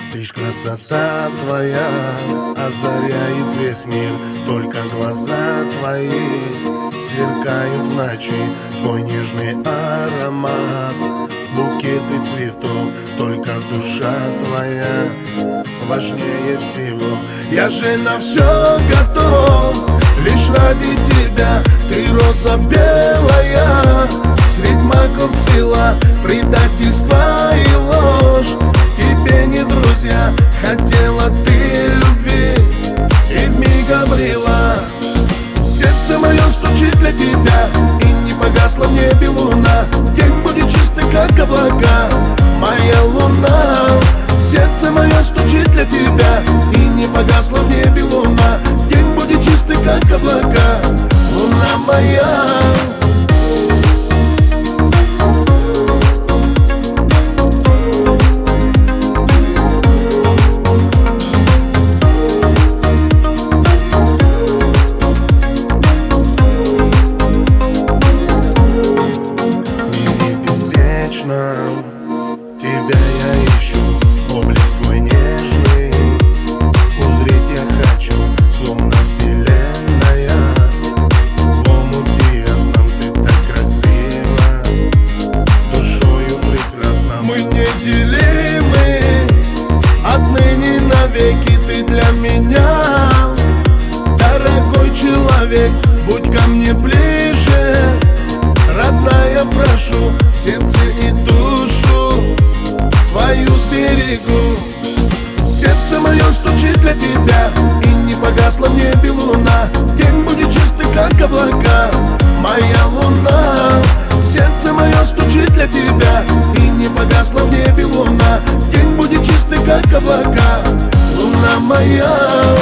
Лишь красота твоя озаряет весь мир. Только глаза твои сверкают в ночи. Твой нежный аромат, букеты цветов. Только душа твоя важнее всего. Я же на все готов, лишь ради тебя. Ты роза белая, средь маков цвела. Предательство и ложь тебе не друзья. Хотела ты любви и вмиг обрела. Сердце мое стучит для тебя, и не погасла в небе луна. День будет чистый, как облака, моя луна. Сердце мое стучит для тебя, и не погасла в небе луна. День будет чистый, как облака, луна моя. Тебя я ищу, облик твой нежный узреть я хочу, словно вселенная. В омуте ясном ты так красива, душою прекрасна. Мы неделимы, отныне навеки. Ты для меня дорогой человек. Будь ко мне ближе, родная, прошу, сердце и душу твою сберегу. Сердце мое стучит для тебя, и не погасла в небе луна. День будет чистый, как облака, моя луна. Сердце мое стучит для тебя, и не погасла в небе луна. День будет чистый, как облака, луна моя.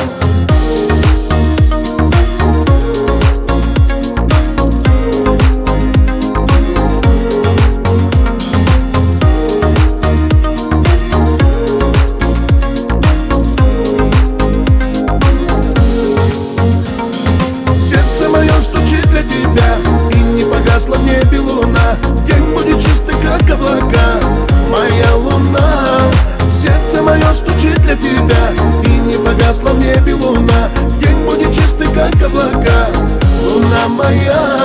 И не погасла в небе луна. День будет чистый, как облака, моя луна. Сердце мое стучит для тебя, и не погасла в небе луна. День будет чистый, как облака, луна моя.